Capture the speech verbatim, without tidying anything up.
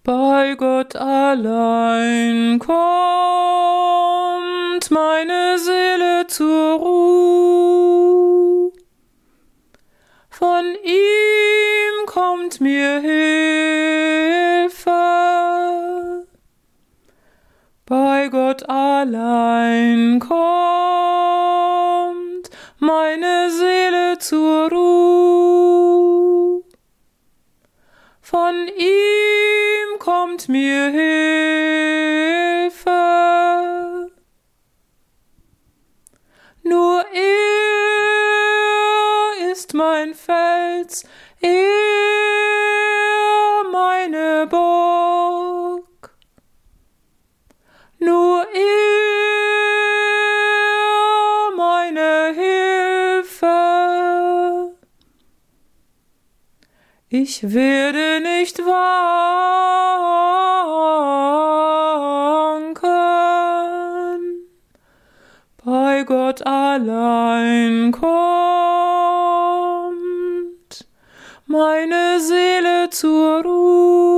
Bei Gott allein kommt meine Seele zur Ruh. Von ihm kommt mir Hilfe. Bei Gott allein kommt meine Seele zur Ruh. Von ihm kommt mir Hilfe. Nur er ist mein Fels, er meine Burg. Nur er meine Hilfe. Ich werde nicht wanken. Bei Gott allein kommt meine Seele zur Ruhe.